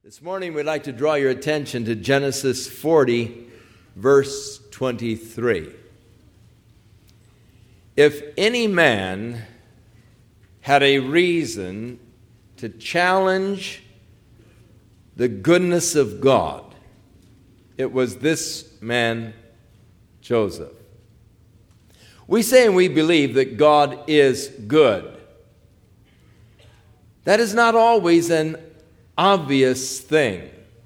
This morning we'd like to draw your attention to Genesis 40, verse 23. If any man had a reason to challenge the goodness of God, it was this man, Joseph. We say and we believe that God is good. That is not always an obvious thing.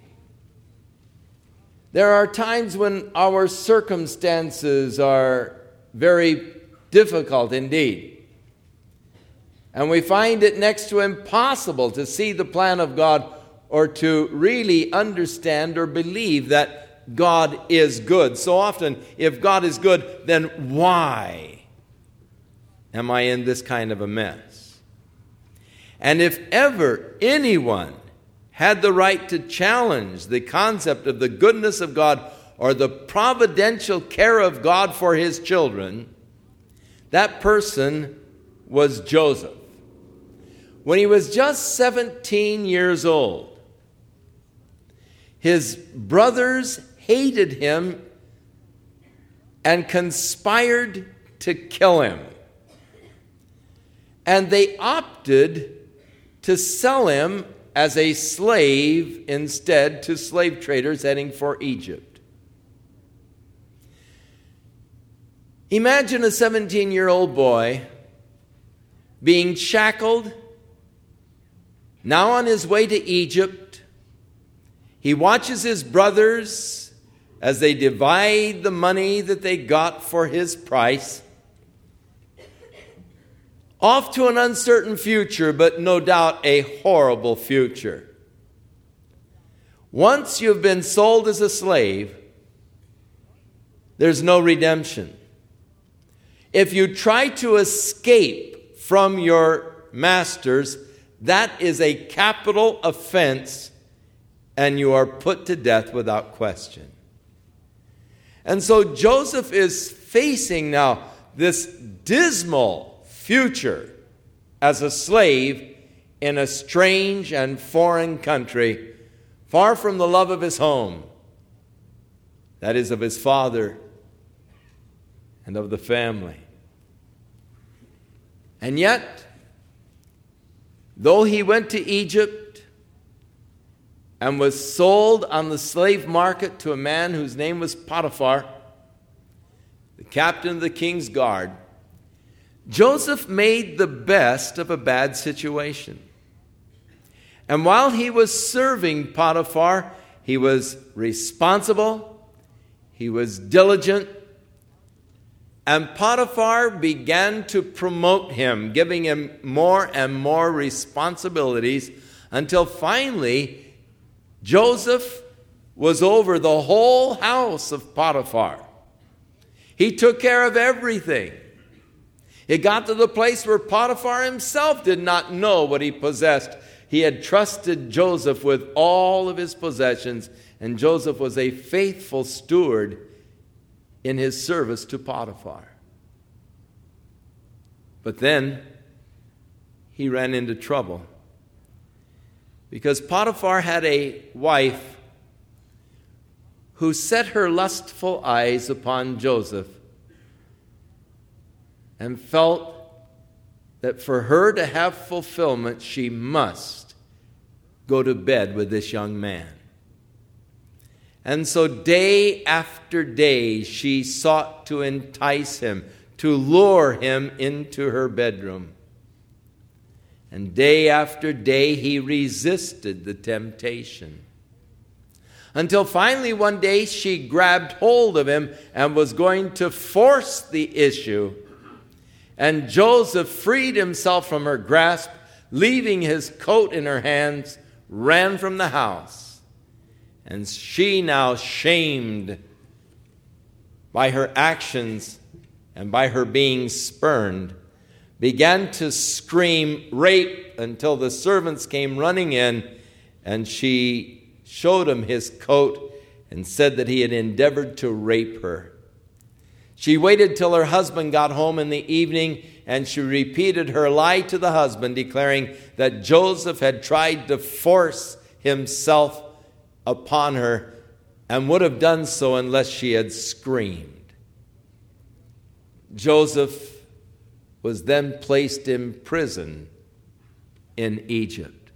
There are times when our circumstances are very difficult indeed, and we find it next to impossible to see the plan of God or to really understand or believe that God is good. So often, if God is good, then why am I in this kind of a mess? And if ever anyone had the right to challenge the concept of the goodness of God or the providential care of God for his children, that person was Joseph. When he was just 17 years old, his brothers hated him and conspired to kill him. And they opted to sell him as a slave instead to slave traders heading for Egypt. Imagine a 17-year-old boy being shackled, now on his way to Egypt. He watches his brothers as they divide the money that they got for his price, off to an uncertain future, but no doubt a horrible future. Once you've been sold as a slave, there's no redemption. If you try to escape from your masters, that is a capital offense, and you are put to death without question. And so Joseph is facing now this dismal future as a slave in a strange and foreign country, far from the love of his home, that is, of his father and of the family. And yet, though he went to Egypt and was sold on the slave market to a man whose name was Potiphar, the captain of the king's guard, Joseph made the best of a bad situation. And while he was serving Potiphar, he was responsible, he was diligent, and Potiphar began to promote him, giving him more and more responsibilities, until finally Joseph was over the whole house of Potiphar. He took care of everything. It got to the place where Potiphar himself did not know what he possessed. He had trusted Joseph with all of his possessions, and Joseph was a faithful steward in his service to Potiphar. But then he ran into trouble, because Potiphar had a wife who set her lustful eyes upon Joseph and felt that for her to have fulfillment, she must go to bed with this young man. And so day after day, she sought to entice him, to lure him into her bedroom. And day after day, he resisted the temptation. Until finally one day, she grabbed hold of him and was going to force the issue. And Joseph freed himself from her grasp, leaving his coat in her hands, ran from the house. And she, now shamed by her actions and by her being spurned, began to scream rape until the servants came running in, and she showed him his coat and said that he had endeavored to rape her. She waited till her husband got home in the evening, and she repeated her lie to the husband, declaring that Joseph had tried to force himself upon her and would have done so unless she had screamed. Joseph was then placed in prison in Egypt.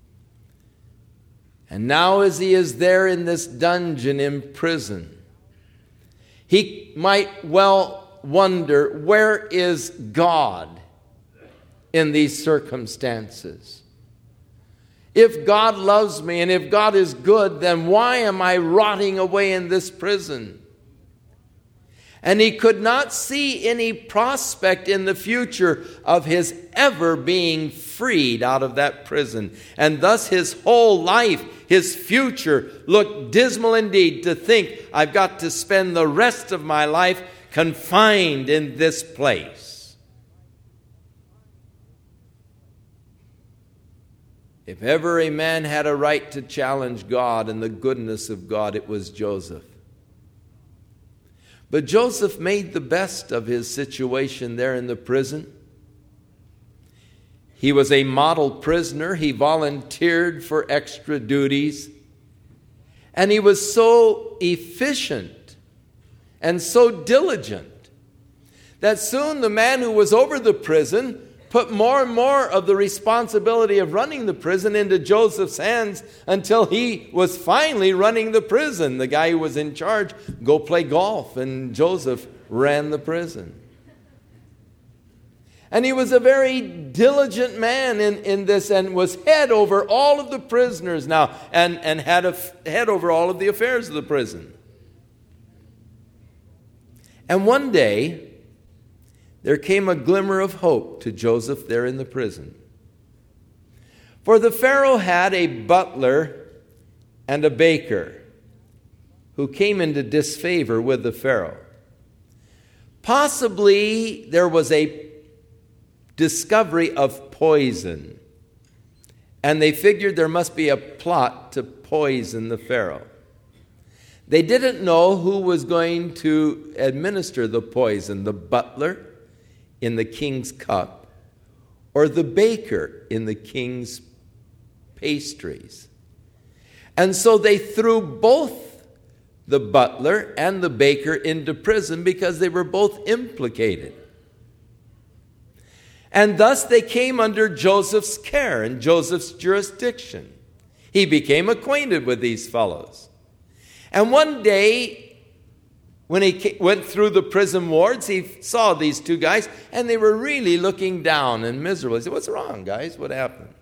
And now as he is there in this dungeon in prison, he might well wonder, where is God in these circumstances? If God loves me and if God is good, then why am I rotting away in this prison? And he could not see any prospect in the future of his ever being freed out of that prison. And thus his whole life, his future, looked dismal indeed to think, I've got to spend the rest of my life confined in this place. If ever a man had a right to challenge God and the goodness of God, it was Joseph. But Joseph made the best of his situation there in the prison. He was a model prisoner. He volunteered for extra duties. And he was so efficient and so diligent that soon the man who was over the prison put more and more of the responsibility of running the prison into Joseph's hands until he was finally running the prison. The guy who was in charge, go play golf, and Joseph ran the prison. And he was a very diligent man in this, and was head over all of the prisoners now, and had a head over all of the affairs of the prison. And one day, there came a glimmer of hope to Joseph there in the prison. For the Pharaoh had a butler and a baker who came into disfavor with the Pharaoh. Possibly there was a discovery of poison, and they figured there must be a plot to poison the Pharaoh. They didn't know who was going to administer the poison, the butler in the king's cup, or the baker in the king's pastries. And so they threw both the butler and the baker into prison because they were both implicated. And thus they came under Joseph's care and Joseph's jurisdiction. He became acquainted with these fellows. And one day, when he went through the prison wards, he saw these two guys, and they were really looking down and miserable. He said, "What's wrong, guys? What happened?"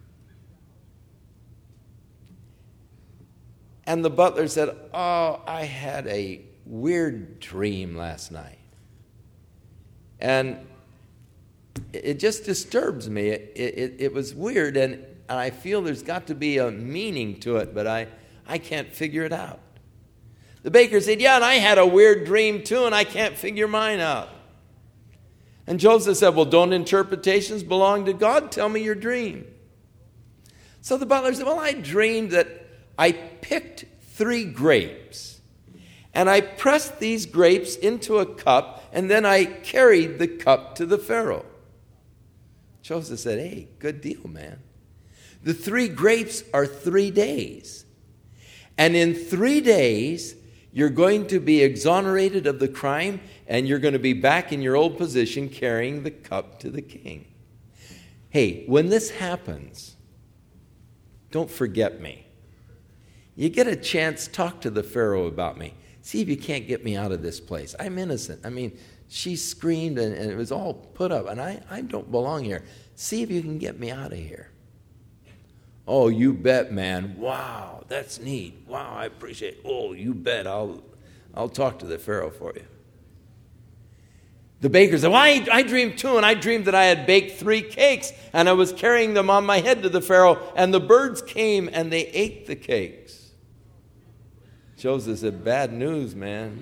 And the butler said, "Oh, I had a weird dream last night. And it just disturbs me. It was weird, and I feel there's got to be a meaning to it, but I can't figure it out." The baker said, "Yeah, and I had a weird dream too, and I can't figure mine out." And Joseph said, "Well, don't interpretations belong to God? Tell me your dream." So the butler said, "Well, I dreamed that I picked 3 grapes, and I pressed these grapes into a cup, and then I carried the cup to the Pharaoh." Joseph said, "Hey, good deal, man. The 3 grapes are 3 days. And in 3 days, you're going to be exonerated of the crime, and you're going to be back in your old position carrying the cup to the king. Hey, when this happens, don't forget me. You get a chance, talk to the Pharaoh about me. See if you can't get me out of this place. I'm innocent. I mean, she screamed, and it was all put up, and I don't belong here. See if you can get me out of here." "Oh, you bet, man. Wow, that's neat. Wow, I appreciate it. Oh, you bet. I'll talk to the Pharaoh for you." The baker said, "Well, I dreamed too, and I dreamed that I had baked 3 cakes, and I was carrying them on my head to the Pharaoh, and the birds came, and they ate the cakes." Joseph said, "Bad news, man.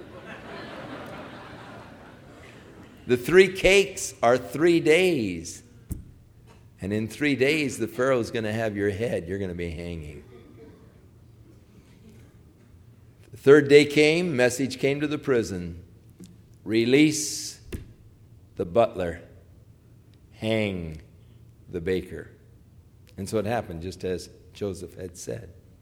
The 3 cakes are 3 days. And in 3 days, the Pharaoh's going to have your head. You're going to be hanging." The 3rd day came, message came to the prison. Release the butler. Hang the baker. And so it happened just as Joseph had said.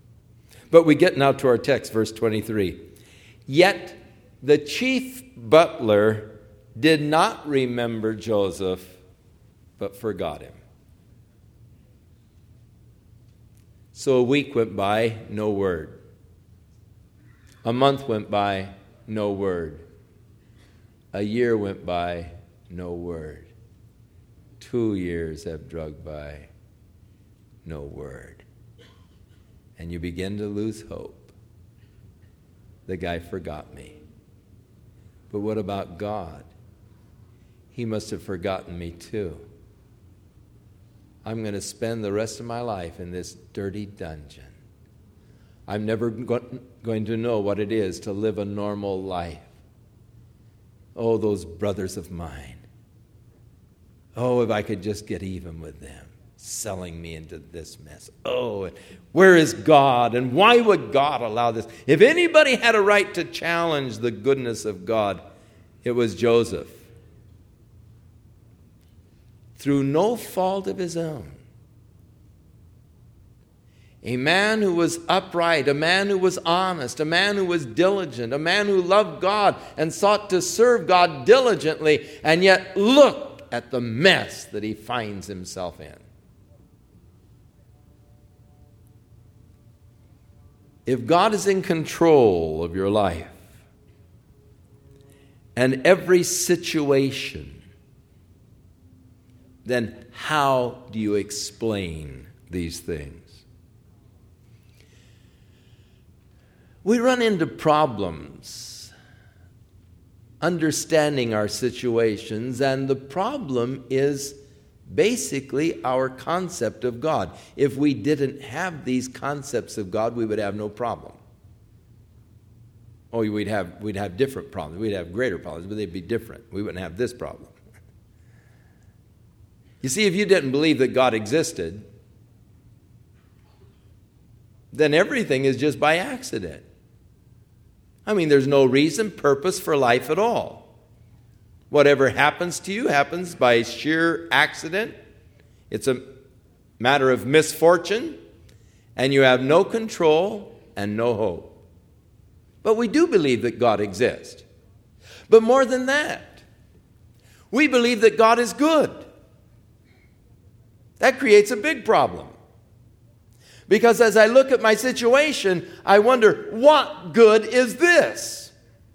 But we get now to our text, verse 23. Yet the chief butler did not remember Joseph, but forgot him. So a week went by, no word. A month went by, no word. A year went by, no word. 2 years have dragged by, no word. And you begin to lose hope. The guy forgot me. But what about God? He must have forgotten me too. I'm going to spend the rest of my life in this dirty dungeon. I'm never going to know what it is to live a normal life. Oh, those brothers of mine. Oh, if I could just get even with them, selling me into this mess. Oh, where is God? And why would God allow this? If anybody had a right to challenge the goodness of God, it was Joseph. Through no fault of his own. A man who was upright, a man who was honest, a man who was diligent, a man who loved God and sought to serve God diligently, and yet look at the mess that he finds himself in. If God is in control of your life and every situation, then how do you explain these things? We run into problems understanding our situations, and the problem is basically our concept of God. If we didn't have these concepts of God, we would have no problem. Oh, we'd have different problems. We'd have greater problems, but they'd be different. We wouldn't have this problem. You see, if you didn't believe that God existed, then everything is just by accident. I mean, there's no reason, purpose for life at all. Whatever happens to you happens by sheer accident. It's a matter of misfortune, and you have no control and no hope. But we do believe that God exists. But more than that, we believe that God is good. That creates a big problem. Because as I look at my situation, I wonder, what good is this?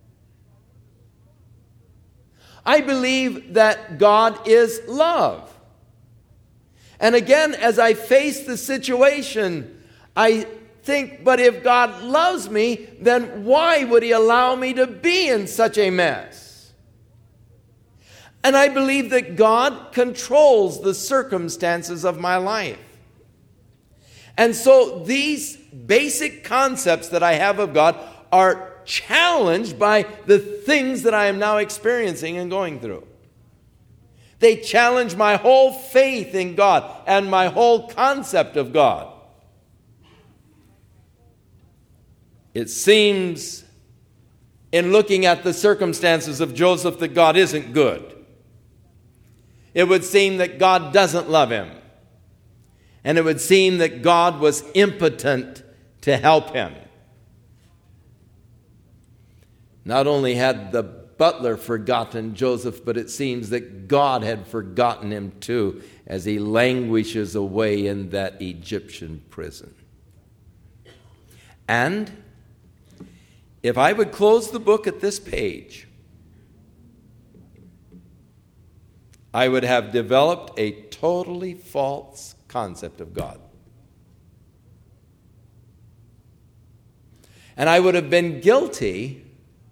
I believe that God is love. And again, as I face the situation, I think, but if God loves me, then why would He allow me to be in such a mess? And I believe that God controls the circumstances of my life. And so these basic concepts that I have of God are challenged by the things that I am now experiencing and going through. They challenge my whole faith in God and my whole concept of God. It seems, in looking at the circumstances of Joseph, that God isn't good. It would seem that God doesn't love him. And it would seem that God was impotent to help him. Not only had the butler forgotten Joseph, but it seems that God had forgotten him too, as he languishes away in that Egyptian prison. And if I would close the book at this page, I would have developed a totally false concept of God. And I would have been guilty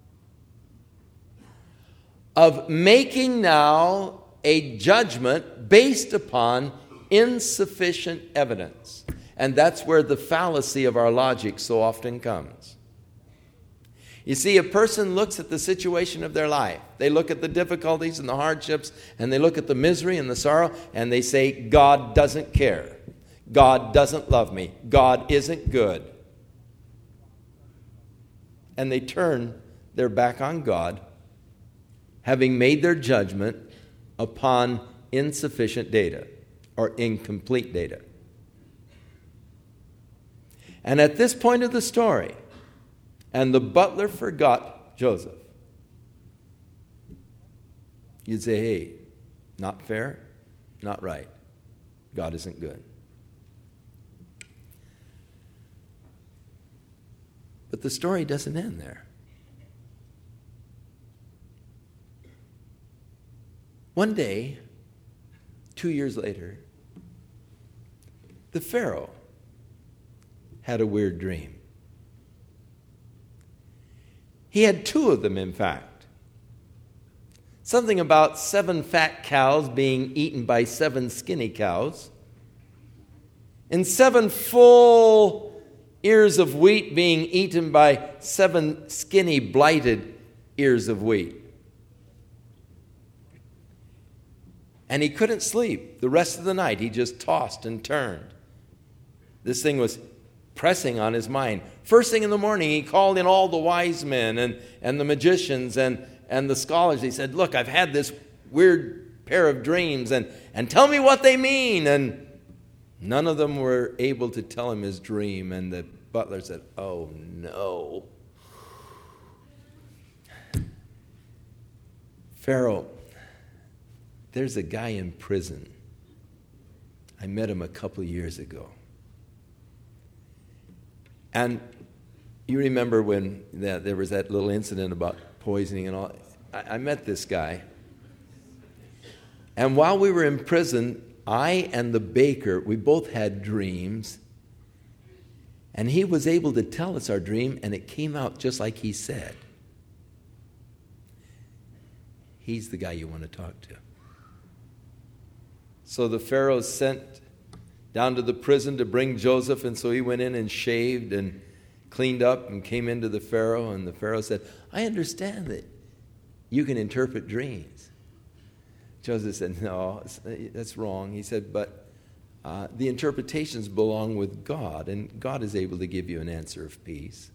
of making now a judgment based upon insufficient evidence. And that's where the fallacy of our logic so often comes. You see, a person looks at the situation of their life. They look at the difficulties and the hardships, and they look at the misery and the sorrow, and they say, God doesn't care. God doesn't love me. God isn't good. And they turn their back on God, having made their judgment upon insufficient data or incomplete data. And at this point of the story, and the butler forgot Joseph, you'd say, hey, not fair, not right. God isn't good. But the story doesn't end there. One day, 2 years later, the Pharaoh had a weird dream. He had two of them, in fact. Something about 7 fat cows being eaten by 7 skinny cows, and 7 full ears of wheat being eaten by 7 skinny, blighted ears of wheat. And he couldn't sleep. The rest of the night, he just tossed and turned. This thing was pressing on his mind. First thing in the morning, he called in all the wise men and the magicians and the scholars. He said, look, I've had this weird pair of dreams, and tell me what they mean. And none of them were able to tell him his dream. And the butler said, oh, no. Pharaoh, there's a guy in prison. I met him a couple of years ago. And you remember when there was that little incident about poisoning and all. I met this guy. And while we were in prison, I and the baker, we both had dreams. And he was able to tell us our dream, and it came out just like he said. He's the guy you want to talk to. So the Pharaoh sent down to the prison to bring Joseph, and so he went in and shaved and cleaned up and came into the Pharaoh, and the Pharaoh said, I understand that you can interpret dreams. Joseph said, no, that's wrong. He said, but the interpretations belong with God, and God is able to give you an answer of peace.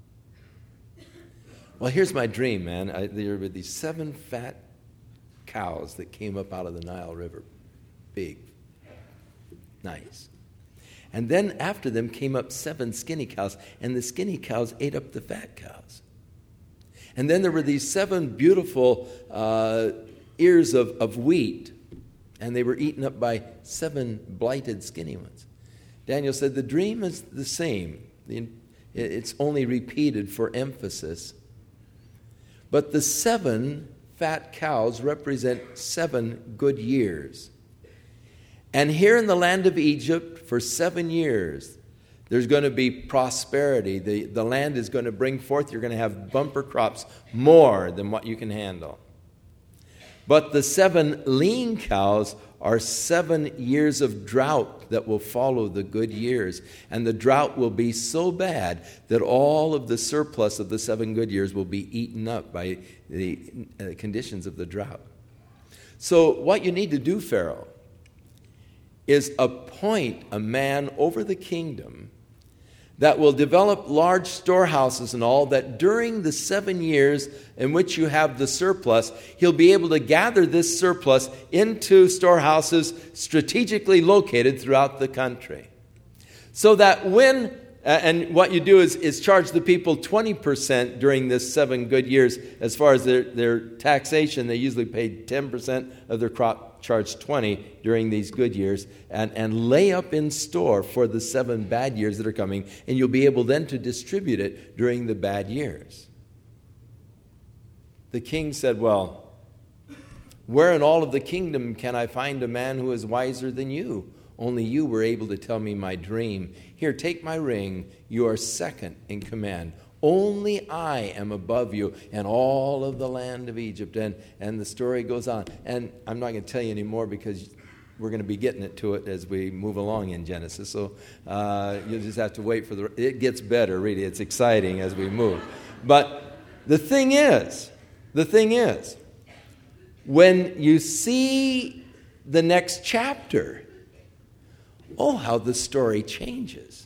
Well, here's my dream, man. There were these 7 fat cows that came up out of the Nile River. Big. Nice. And then after them came up 7 skinny cows, and the skinny cows ate up the fat cows. And then there were these 7 beautiful ears of wheat, and they were eaten up by 7 blighted skinny ones. Daniel said the dream is the same. It's only repeated for emphasis. But the 7 fat cows represent 7 good years. And here in the land of Egypt, for 7 years, there's going to be prosperity. The land is going to bring forth, you're going to have bumper crops, more than what you can handle. But the 7 lean cows are 7 years of drought that will follow the good years. And the drought will be so bad that all of the surplus of the 7 good years will be eaten up by the conditions of the drought. So what you need to do, Pharaoh, is appoint a man over the kingdom that will develop large storehouses and all, that during the 7 years in which you have the surplus, he'll be able to gather this surplus into storehouses strategically located throughout the country. So that when, and what you do is charge the people 20% during this 7 good years. As far as their taxation, they usually pay 10% of their crop, charge 20 during these good years, and lay up in store for the 7 bad years that are coming, and you'll be able then to distribute it during the bad years. The king said, well, where in all of the kingdom can I find a man who is wiser than you? Only you were able to tell me my dream. Here, take my ring. You are second in command. Only I am above you and all of the land of Egypt. And the story goes on. And I'm not going to tell you anymore because we're going to be getting to it as we move along in Genesis. So you'll just have to wait for it gets better, really. It's exciting as we move. But the thing is, when you see the next chapter, oh, how the story changes.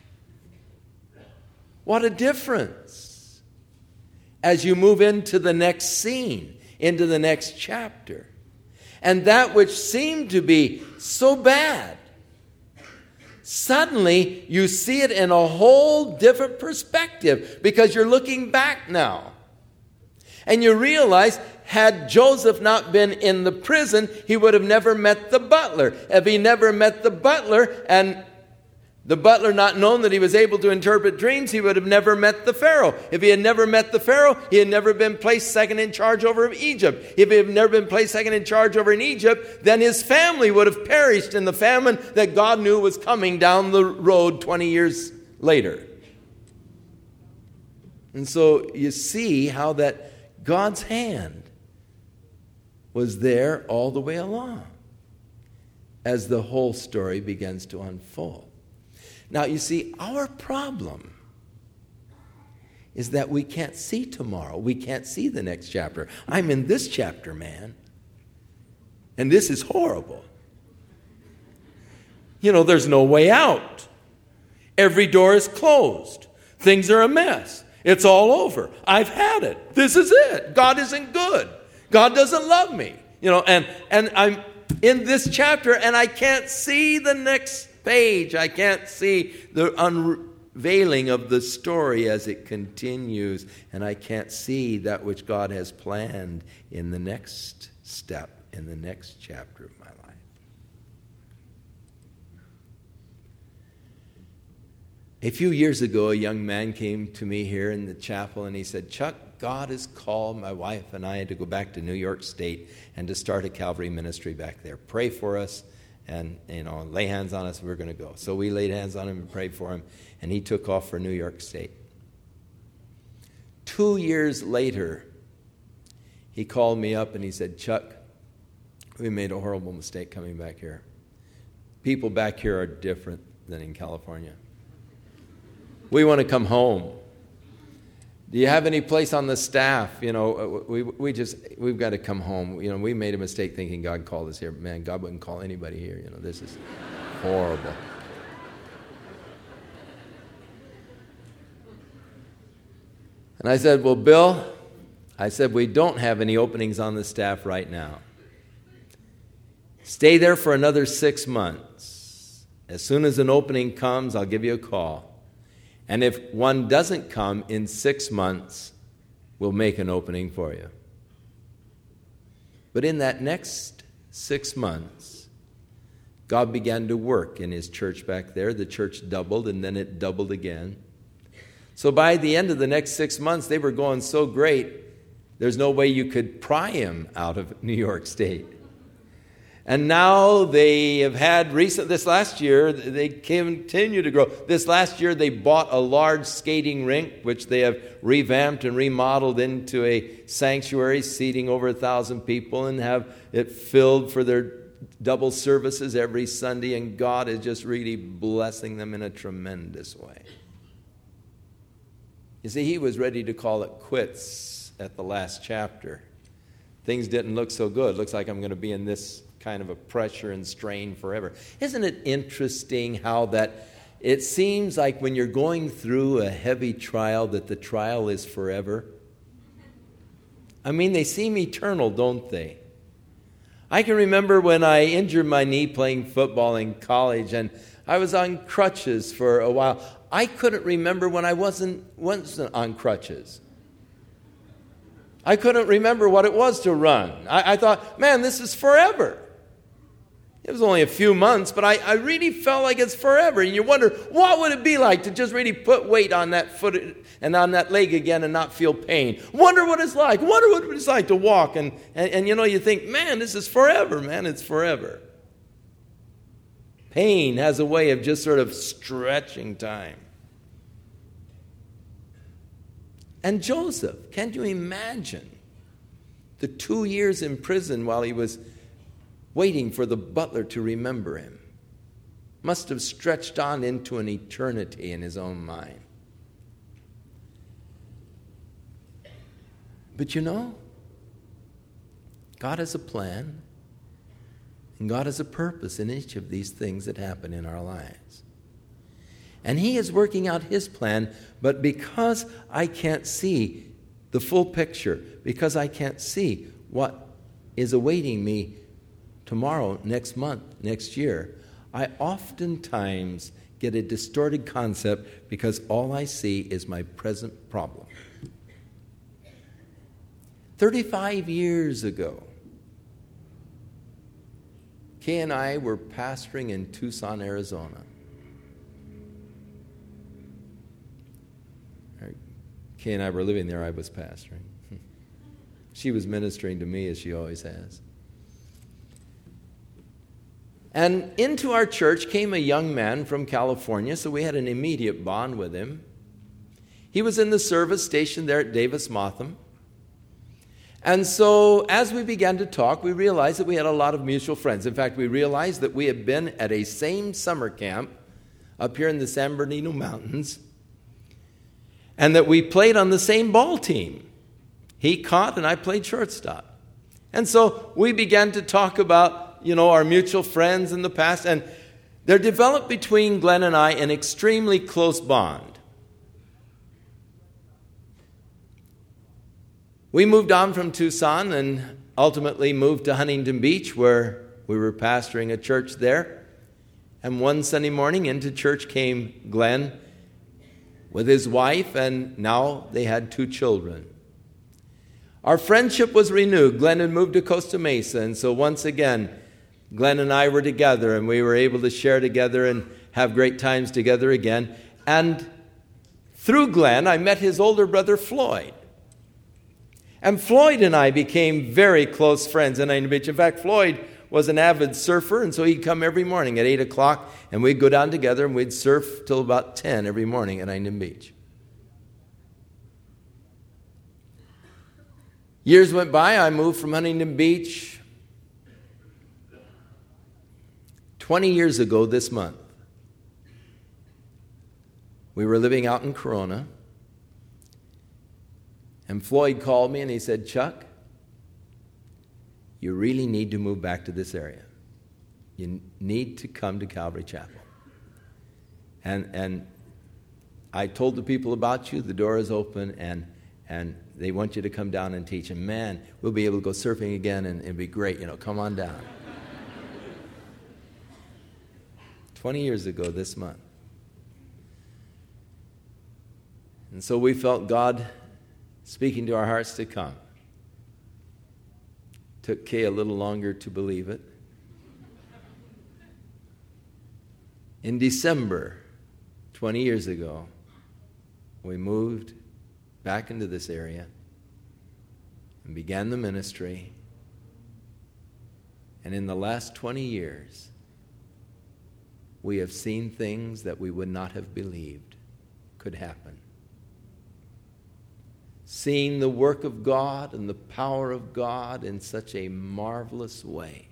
What a difference as you move into the next scene, into the next chapter. And that which seemed to be so bad, suddenly you see it in a whole different perspective because you're looking back now. And you realize, had Joseph not been in the prison, he would have never met the butler. If he never met the butler, and the butler not known that he was able to interpret dreams, he would have never met the Pharaoh. If he had never met the Pharaoh, he had never been placed second in charge over Egypt. If he had never been placed second in charge over in Egypt, then his family would have perished in the famine that God knew was coming down the road 20 years later. And so you see how that God's hand was there all the way along as the whole story begins to unfold. Now, you see, our problem is that we can't see tomorrow. We can't see the next chapter. I'm in this chapter, man. And this is horrible. You know, there's no way out. Every door is closed. Things are a mess. It's all over. I've had it. This is it. God isn't good. God doesn't love me. You know, and I'm in this chapter and I can't see the next page. I can't see the unveiling of the story as it continues. And I can't see that which God has planned in the next step, in the next chapter of my life. A few years ago, a young man came to me here in the chapel and he said, "Chuck, God has called my wife and I to go back to New York State and to start a Calvary ministry back there. Pray for us and, lay hands on us. We're going to go." So we laid hands on him and prayed for him, and he took off for New York State. 2 years later, he called me up and he said, "Chuck, we made a horrible mistake coming back here. People back here are different than in California. We want to come home. Do you have any place on the staff? We've got to come home. We made a mistake thinking God called us here. Man, God wouldn't call anybody here. This is horrible." And I said, "Well, Bill," I said, "we don't have any openings on the staff right now. Stay there for another 6 months. As soon as an opening comes, I'll give you a call. And if one doesn't come in 6 months, we'll make an opening for you." But in that next 6 months, God began to work in his church back there. The church doubled, and then it doubled again. So by the end of the next 6 months, they were going so great, there's no way you could pry him out of New York State. And now they have had this last year, they continue to grow. This last year, they bought a large skating rink, which they have revamped and remodeled into a sanctuary, seating over 1,000 people, and have it filled for their double services every Sunday. And God is just really blessing them in a tremendous way. You see, he was ready to call it quits at the last chapter. Things didn't look so good. Looks like I'm going to be in this kind of a pressure and strain forever. Isn't it interesting how that it seems like when you're going through a heavy trial that the trial is forever? I mean, they seem eternal, don't they? I can remember when I injured my knee playing football in college, and I was on crutches for a while. I couldn't remember when I wasn't on crutches. I couldn't remember what it was to run. I thought, man, this is forever. It was only a few months, but I really felt like it's forever. And you wonder, what would it be like to just really put weight on that foot and on that leg again and not feel pain? Wonder what it's like. Wonder what it's like to walk. And you think, man, this is forever, man. It's forever. Pain has a way of just sort of stretching time. And Joseph, can you imagine the 2 years in prison while he was waiting for the butler to remember him? Must have stretched on into an eternity in his own mind. But God has a plan, and God has a purpose in each of these things that happen in our lives. And he is working out his plan, but because I can't see the full picture, because I can't see what is awaiting me tomorrow, next month, next year, I oftentimes get a distorted concept because all I see is my present problem. 35 years ago, Kay and I were pastoring in Tucson, Arizona. Kay and I were living there, I was pastoring. She was ministering to me as she always has. And into our church came a young man from California, so we had an immediate bond with him. He was in the service stationed there at Davis-Monthan. And so as we began to talk, we realized that we had a lot of mutual friends. In fact, we realized that we had been at a same summer camp up here in the San Bernardino Mountains, and that we played on the same ball team. He caught and I played shortstop. And so we began to talk about, our mutual friends in the past, and there developed between Glenn and I an extremely close bond. We moved on from Tucson and ultimately moved to Huntington Beach, where we were pastoring a church there. And one Sunday morning into church came Glenn with his wife, and now they had 2 children. Our friendship was renewed. Glenn had moved to Costa Mesa, and so once again, Glenn and I were together, and we were able to share together and have great times together again. And through Glenn, I met his older brother, Floyd. And Floyd and I became very close friends in Huntington Beach. In fact, Floyd was an avid surfer, and so he'd come every morning at 8 o'clock, and we'd go down together, and we'd surf till about 10 every morning at Huntington Beach. Years went by. I moved from Huntington Beach 20 years ago this month. We were living out in Corona, and Floyd called me and he said, "Chuck, you really need to move back to this area. You need to come to Calvary Chapel. And I told the people about you. The door is open, and they want you to come down and teach. And man, we'll be able to go surfing again, and it'd be great. Come on down." 20 years ago this month. And so we felt God speaking to our hearts to come. Took Kay a little longer to believe it. In December, 20 years ago, we moved back into this area and began the ministry. And in the last 20 years, we have seen things that we would not have believed could happen. Seeing the work of God and the power of God in such a marvelous way.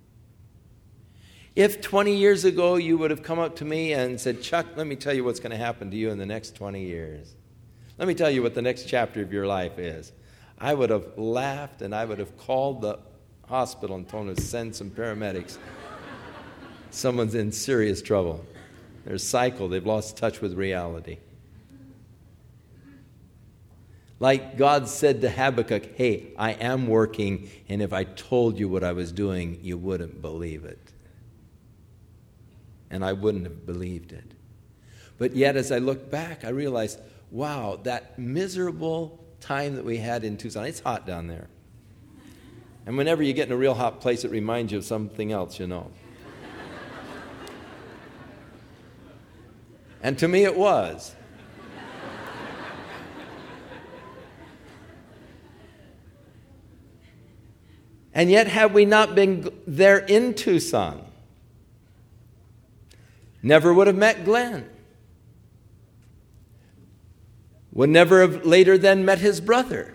If 20 years ago you would have come up to me and said, "Chuck, let me tell you what's going to happen to you in the next 20 years. Let me tell you what the next chapter of your life is," I would have laughed and I would have called the hospital and told them to send some paramedics. Someone's in serious trouble. They're cycled. They've lost touch with reality. Like God said to Habakkuk, "Hey, I am working, and if I told you what I was doing, you wouldn't believe it." And I wouldn't have believed it. But yet, as I look back, I realized, wow, that miserable time that we had in Tucson, it's hot down there. And whenever you get in a real hot place, it reminds you of something else, And to me, it was. And yet, had we not been there in Tucson, never would have met Glenn. Would never have later then met his brother.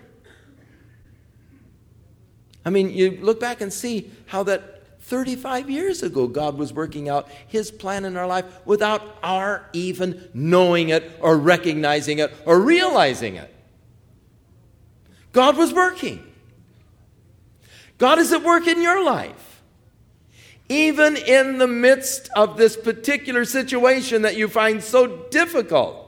I mean, you look back and see how that 35 years ago God was working out His plan in our life without our even knowing it or recognizing it or realizing it. God was working. God is at work in your life. Even in the midst of this particular situation that you find so difficult,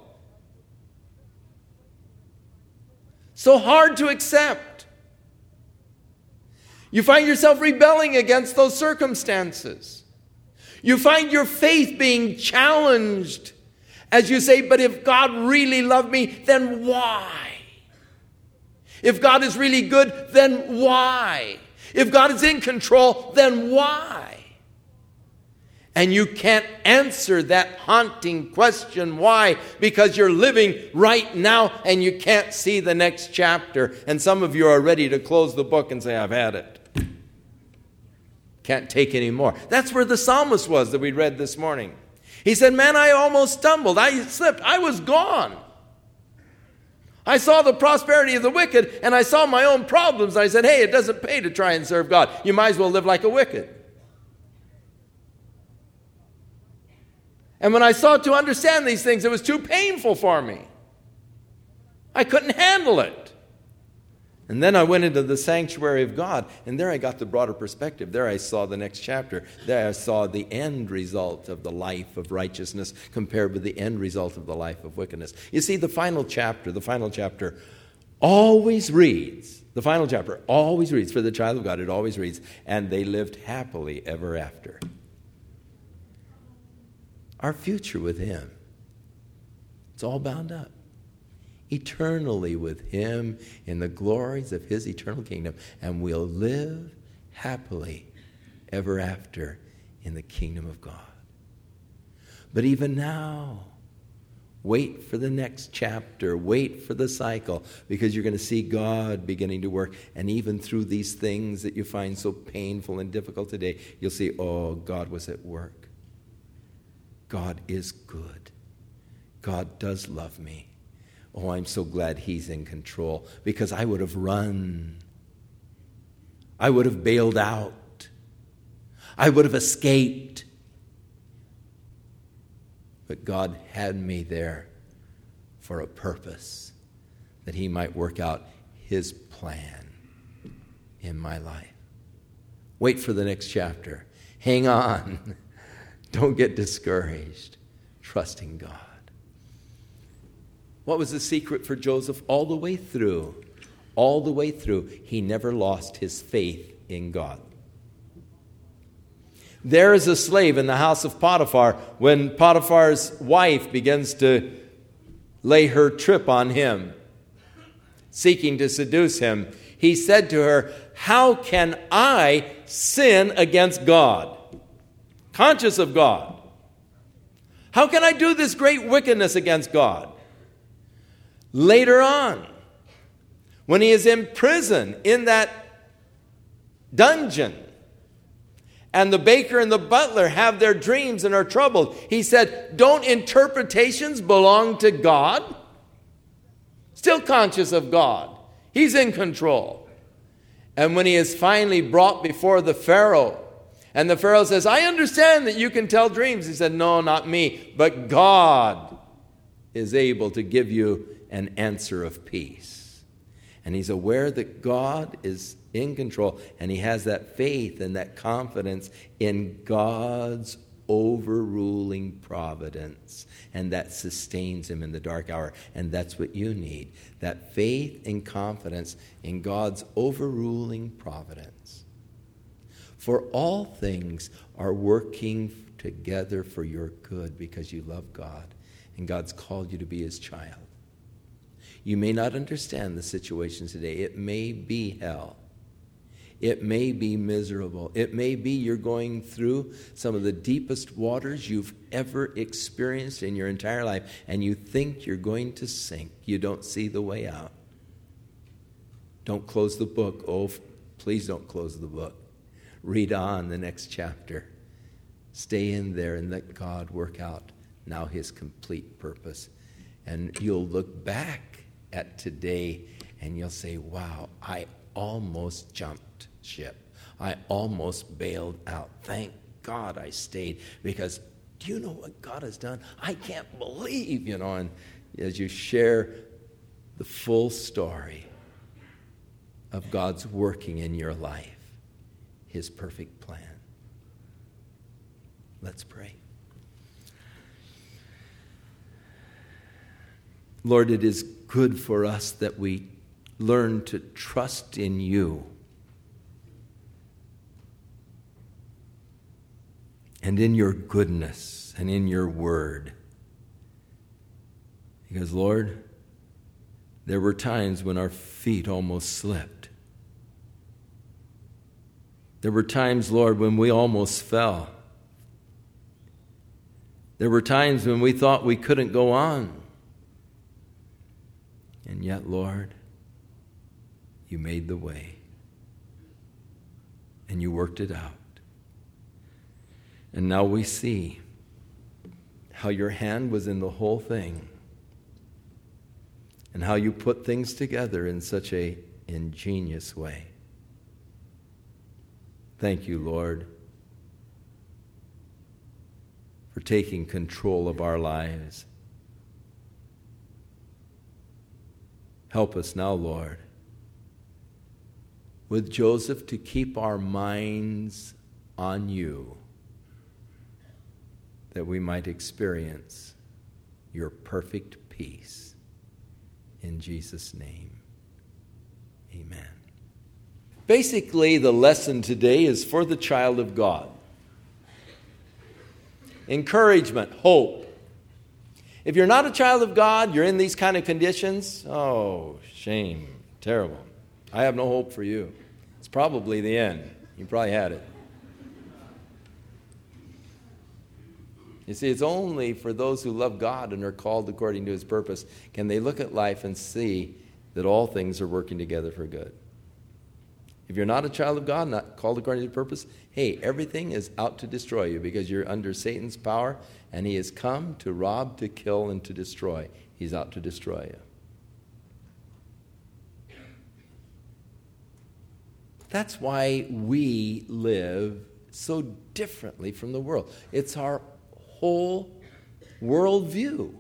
so hard to accept. You find yourself rebelling against those circumstances. You find your faith being challenged as you say, but if God really loved me, then why? If God is really good, then why? If God is in control, then why? And you can't answer that haunting question, why? Because you're living right now and you can't see the next chapter. And some of you are ready to close the book and say, I've had it. Can't take any more. That's where the psalmist was that we read this morning. He said, man, I almost stumbled. I slipped. I was gone. I saw the prosperity of the wicked and I saw my own problems. I said, hey, it doesn't pay to try and serve God. You might as well live like a wicked. And when I sought to understand these things, it was too painful for me. I couldn't handle it. And then I went into the sanctuary of God, and there I got the broader perspective. There I saw the next chapter. There I saw the end result of the life of righteousness compared with the end result of the life of wickedness. You see, the final chapter always reads, for the child of God, it always reads, and they lived happily ever after. Our future with Him, it's all bound up. Eternally with Him in the glories of His eternal kingdom, and we'll live happily ever after in the kingdom of God. But even now, wait for the next chapter, wait for the cycle, because you're going to see God beginning to work. And even through these things that you find so painful and difficult today, you'll see, oh, God was at work. God is good. God does love me. Oh, I'm so glad He's in control, because I would have run. I would have bailed out. I would have escaped. But God had me there for a purpose, that He might work out His plan in my life. Wait for the next chapter. Hang on. Don't get discouraged. Trust in God. What was the secret for Joseph all the way through? All the way through, he never lost his faith in God. There is a slave in the house of Potiphar. When Potiphar's wife begins to lay her trip on him, seeking to seduce him, he said to her, how can I sin against God? Conscious of God. How can I do this great wickedness against God? Later on, when he is in prison, in that dungeon, and the baker and the butler have their dreams and are troubled, he said, don't interpretations belong to God? Still conscious of God. He's in control. And when he is finally brought before the Pharaoh, and the Pharaoh says, I understand that you can tell dreams. He said, no, not me, but God is able to give you an answer of peace. And he's aware that God is in control, and he has that faith and that confidence in God's overruling providence, and that sustains him in the dark hour. And that's what you need, that faith and confidence in God's overruling providence. For all things are working together for your good because you love God, and God's called you to be His child. You may not understand the situation today. It may be hell. It may be miserable. It may be you're going through some of the deepest waters you've ever experienced in your entire life, and you think you're going to sink. You don't see the way out. Don't close the book. Oh, please don't close the book. Read on the next chapter. Stay in there and let God work out now His complete purpose. And you'll look back at today and you'll say, wow, I almost jumped ship. I almost bailed out. Thank God I stayed, because do you know what God has done? I can't believe, and as you share the full story of God's working in your life, His perfect plan. Let's pray. Lord, it is good for us that we learn to trust in You. and in your goodness and in your word. Because, Lord, there were times when our feet almost slipped. There were times, Lord, when we almost fell. There were times when we thought we couldn't go on. And yet, Lord, you made the way. And you worked it out. And now we see how your hand was in the whole thing. And how you put things together in such an ingenious way. Thank you, Lord, for taking control of our lives. Help us now, Lord, with Joseph to keep our minds on you, that we might experience your perfect peace. In Jesus' name, amen. Basically, the lesson today is for the child of God. Encouragement, hope. If you're not a child of God, you're in these kind of conditions, oh, shame, terrible. I have no hope for you. It's probably the end. You probably had it. You see, it's only for those who love God and are called according to his purpose can they look at life and see that all things are working together for good. If you're not a child of God, not called according to his purpose, hey, everything is out to destroy you because you're under Satan's power and he has come to rob, to kill, and to destroy. He's out to destroy you. That's why we live so differently from the world. It's our whole worldview.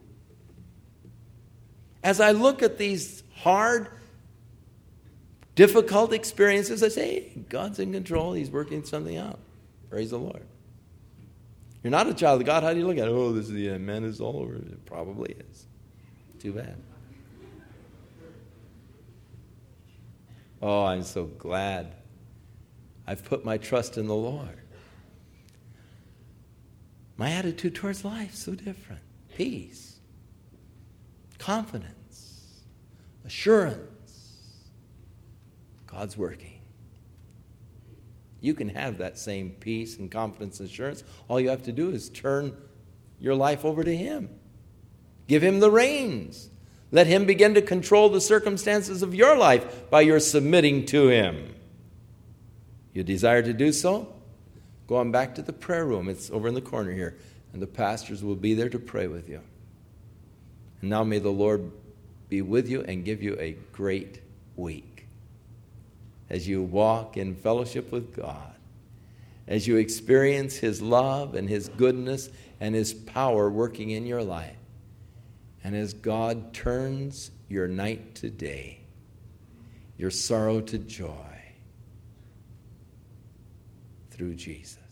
As I look at these hard, difficult experiences, I say, hey, God's in control. He's working something out. Praise the Lord. You're not a child of God. How do you look at it? Oh, this is the end. Man, it's all over. It probably is. Too bad. Oh, I'm so glad I've put my trust in the Lord. My attitude towards life is so different. Peace, confidence, assurance. God's working. You can have that same peace and confidence and assurance. All you have to do is turn your life over to him. Give him the reins. Let him begin to control the circumstances of your life by your submitting to him. You desire to do so? Go on back to the prayer room. It's over in the corner here. And the pastors will be there to pray with you. And now may the Lord be with you and give you a great week. As you walk in fellowship with God. As you experience his love and his goodness and his power working in your life. And as God turns your night to day. Your sorrow to joy. Through Jesus.